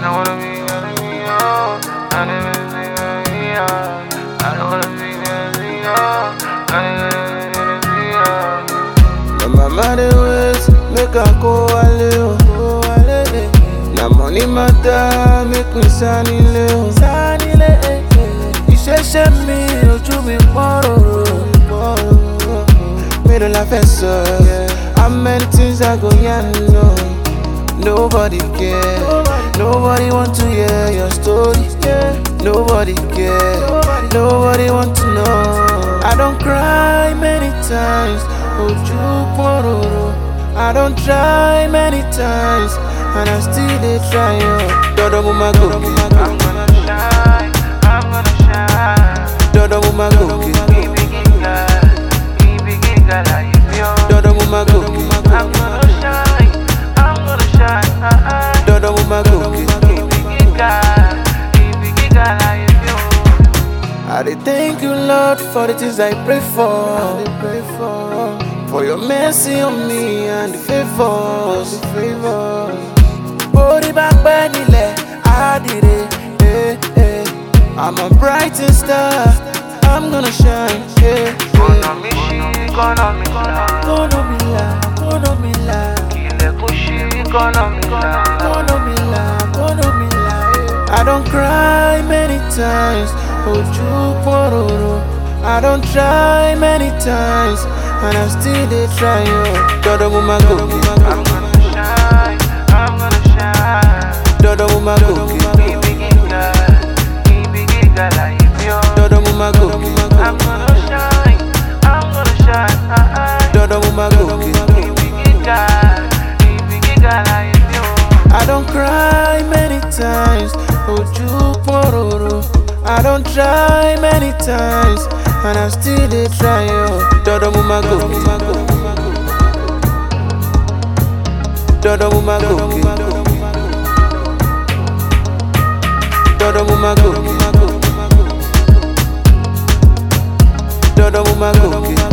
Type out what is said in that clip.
don't wanna be oh. I don't wanna be oh. I don't wanna be oh. My mama dey wait, make I go ale. Na money matter, make me sanile. Iṣẹ́ mi, ojú mi pọ́rọ̀. Middle la fẹ́ sọ, how many things I go yarn no. Nobody care, nobody want to hear your story. Nobody care, nobody want to know. I don't cry many times, ojú pọ́rọ̀. I don't try many times, and I still dey try. Dodo mo ma go, I'm gonna shine, I'm gonna shine. dodo mo ma go, dodo mo ma go, I'm gonna shine, I'm gonna shine. dodo mo ma go. I dey thank you, Lord, for the things I pray for your mercy on me and the favors. Body back benile, adire, I'm a bright star, I'm gonna shine. Gonna me she, gonna me la, Gonna be la, gonna be la, kile kushi, gonna me la, gonna be la, gonna be la. I don't cry many times, ojú pọ́rọ̀. I don't try many times, and I still dey try. Dodo mo ma go, I'm gonna shine, I'm gonna shine. dodo mo ma go, dodo mo ma go, I'm gonna shine, I'm gonna shine. dodo mo ma go. I don't cry many times, ojú pọ́rọ̀. I don't try many times, and I still dey try. Dodo mo ma go, dodo mo ma go, dodo mo ma go, dodo mo ma go.